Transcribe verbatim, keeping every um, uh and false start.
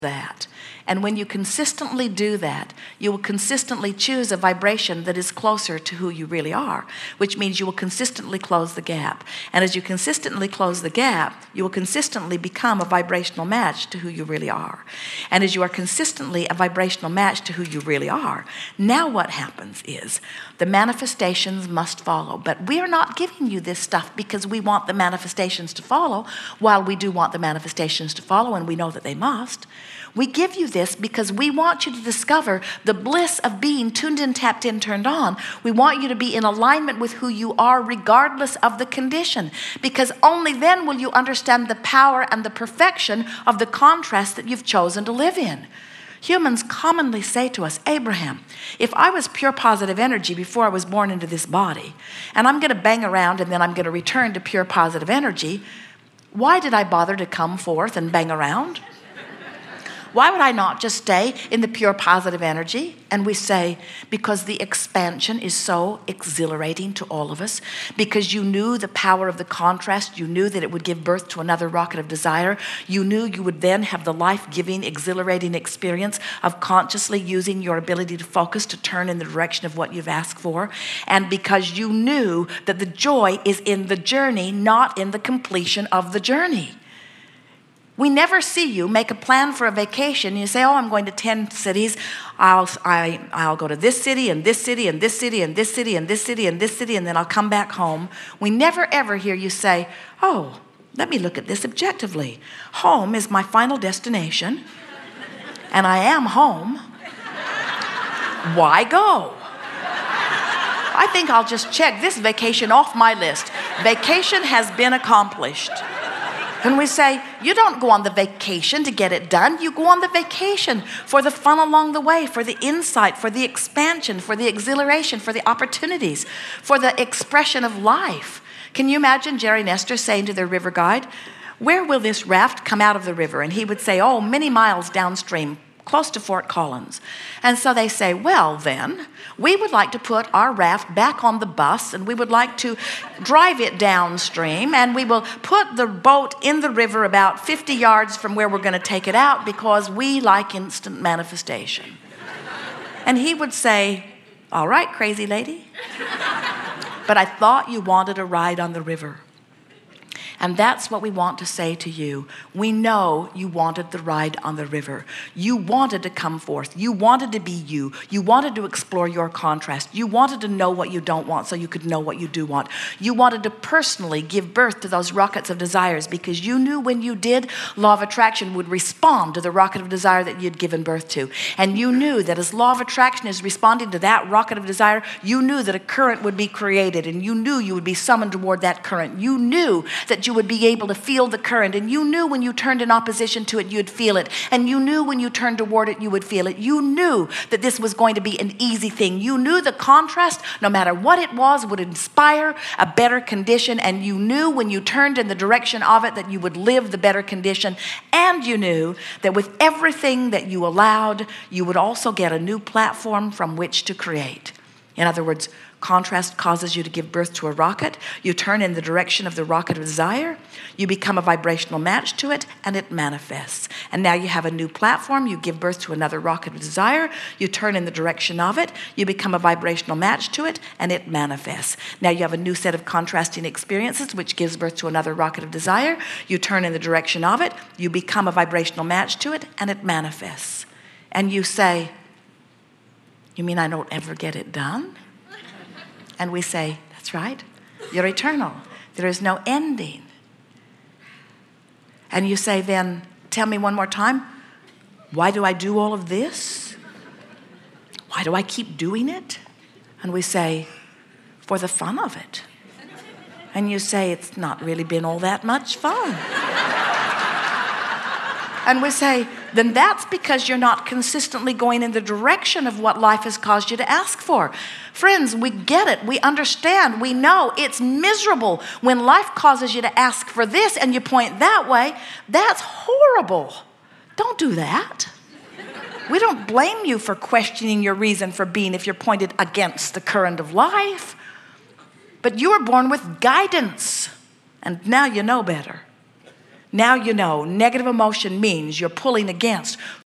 that. And when you consistently do that, you will consistently choose a vibration that is closer to who you really are, which means you will consistently close the gap. And as you consistently close the gap, you will consistently become a vibrational match to who you really are. And as you are consistently a vibrational match to who you really are, now what happens is the manifestations must follow. But we are not giving you this stuff because we want the manifestations to follow, while we do want the manifestations to follow, and we know that they must. We give you this because we want you to discover the bliss of being tuned in, tapped in, turned on. We want you to be in alignment with who you are regardless of the condition, because only then will you understand the power and the perfection of the contrast that you've chosen to live in. Humans commonly say to us, Abraham, if I was pure positive energy before I was born into this body, and I'm going to bang around and then I'm going to return to pure positive energy, why did I bother to come forth and bang around? Why would I not just stay in the pure positive energy? And we say, because the expansion is so exhilarating to all of us, because you knew the power of the contrast, you knew that it would give birth to another rocket of desire, you knew you would then have the life-giving, exhilarating experience of consciously using your ability to focus to turn in the direction of what you've asked for, and because you knew that the joy is in the journey, not in the completion of the journey. We never see you make a plan for a vacation. You say, oh, I'm going to ten cities. I'll, I, I'll go to this city and this city and this city and this city and this city and this city, and then I'll come back home. We never ever hear you say, oh, let me look at this objectively. Home is my final destination, and I am home. Why go? I think I'll just check this vacation off my list. Vacation has been accomplished. And we say, you don't go on the vacation to get it done. You go on the vacation for the fun along the way, for the insight, for the expansion, for the exhilaration, for the opportunities, for the expression of life. Can you imagine Jerry Nestor saying to their river guide, where will this raft come out of the river? And he would say, oh, many miles downstream, close to Fort Collins. And so they say, well then, we would like to put our raft back on the bus, and we would like to drive it downstream, and we will put the boat in the river about fifty yards from where we're going to take it out, because we like instant manifestation. And he would say, all right, crazy lady, but I thought you wanted a ride on the river. And that's what we want to say to you. We know you wanted the ride on the river. You wanted to come forth. You wanted to be you. You wanted to explore your contrast. You wanted to know what you don't want so you could know what you do want. You wanted to personally give birth to those rockets of desires, because you knew when you did, law of attraction would respond to the rocket of desire that you'd given birth to. And you knew that as law of attraction is responding to that rocket of desire, you knew that a current would be created, and you knew you would be summoned toward that current. You knew that you would be able to feel the current, and you knew when you turned in opposition to it, you'd feel it, and you knew when you turned toward it, you would feel it. You knew that this was going to be an easy thing. You knew the contrast, no matter what it was, would inspire a better condition, and you knew when you turned in the direction of it that you would live the better condition, and you knew that with everything that you allowed, you would also get a new platform from which to create. In other words, contrast causes you to give birth to a rocket. You turn in the direction of the rocket of desire. You become a vibrational match to it, and it manifests. And now you have a new platform. You give birth to another rocket of desire. You turn in the direction of it. You become a vibrational match to it, and it manifests. Now you have a new set of contrasting experiences, which gives birth to another rocket of desire. You turn in the direction of it. You become a vibrational match to it, and it manifests. And you say, you mean I don't ever get it done? And we say, that's right. You're eternal. There is no ending. And you say, then, tell me one more time, why do I do all of this? Why do I keep doing it? And we say, for the fun of it. And you say, it's not really been all that much fun. And we say, then that's because you're not consistently going in the direction of what life has caused you to ask for. Friends, we get it. We understand. We know it's miserable when life causes you to ask for this and you point that way. That's horrible. Don't do that. We don't blame you for questioning your reason for being if you're pointed against the current of life. But you were born with guidance, and now you know better. Now you know negative emotion means you're pulling against